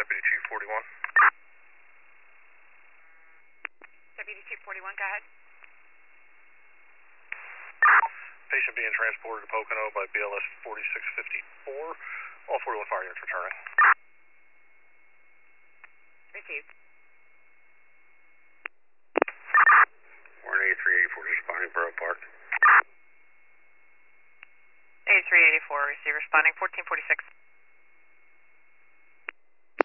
Deputy 241. Deputy 241, go ahead. Patient being transported to Pocono by BLS 4654. All 41 fire units returning. Received. Warren 8384 responding, Borough Park. 8384, receive responding 1446.